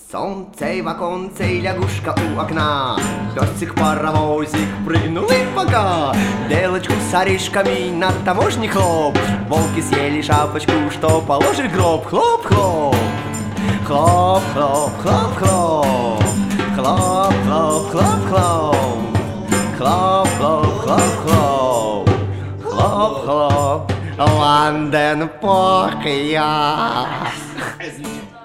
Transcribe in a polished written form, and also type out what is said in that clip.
Солнце в оконце и лягушка у окна. Песик паровозик прыгнул и пока. Белочку с орешками на таможне хлоп. Волки съели шапочку, что положит гроб. Хлоп-хлоп, хлоп-хлоп, хлоп-хлоп, хлоп-хлоп-хлоп-хлоп, хлоп-хлоп-хлоп-хлоп, хлоп-хлоп, Ланденпокер.